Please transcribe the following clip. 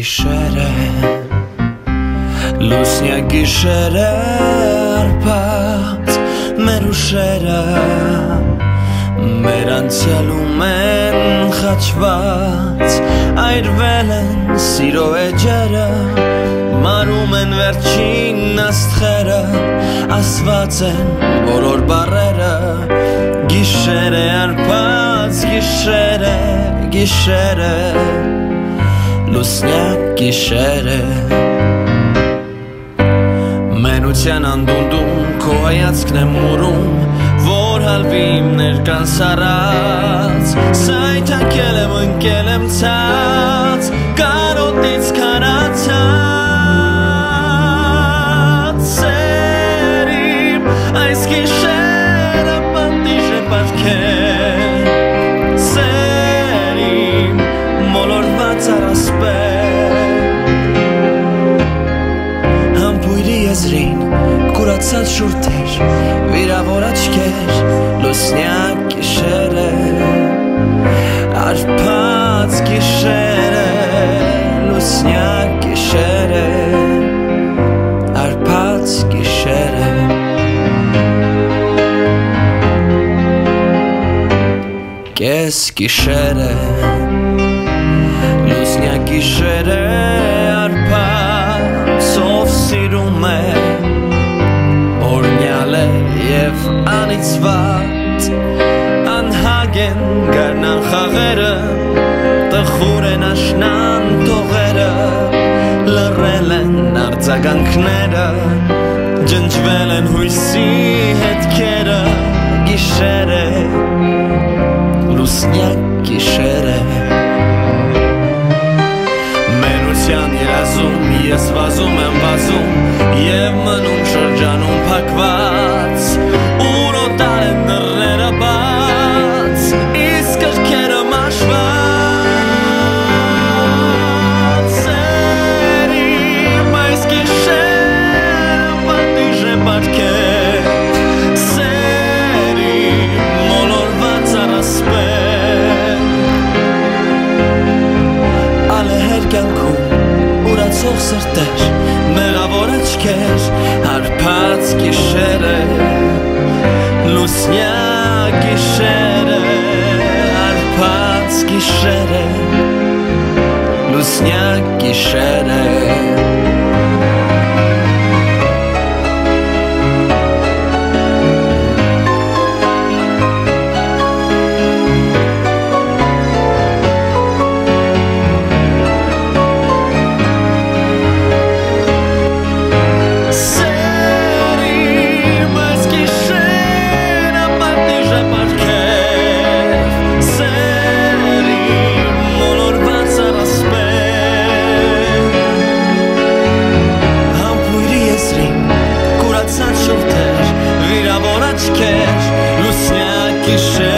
gişere Lusnia gişere arpat meruşera Meranțialumen խաչված Այր վելեն սիրո էջերը Մարում են վերջին աստղերը Ասված են բոլոր բառերը Գիշեր է արփած գիշեր է Լուսնյակ գիշեր է Մենության անդունդում քո հայացքն է մուրում Որ հալվի իմ ներկան սարած Սայթակել եմ ընկել եմ ցած Կարոտից քարացած Սերիմ այս գիշերը պատիժ է պատկեր Սերիմ մոլորված առասպել Համբույրի եզրին կուրացած շուրթեր Վիրավոր աչքեր լուսնյակ գիշեր է Արփած գիշեր է լուսնյակ գիշեր է Արփած գիշեր է Կես գիշեր է լուսնյակ գիշեր է Արփած ով սիրում է Օրնյալ է և անիծված Անհագ են գարնան խաղերը Տխուր են աշնան տողերը Լռել են արձագանքները Ջնջվել են հույսի հետքերը Գիշեր է լուսնյակ գիշեր է Մենության երազում ես վազում եմ վազում Եվ մնում շրջանում փակված Ուրոտար են դռները բաց Իսկ կրքերը մաշված Սերիմ այս գիշերը պատիժ է պատկեր Սերիմ մոլորված առասպել Ալեհեր կյանքում ուրացող սրտեր Մեղավոր աչքեր հարբած գիշեր է Լուսնյակ գիշեր է Հարբած գիշեր է Լուսնյակ գիշեր է Լուսնյակ գիշեր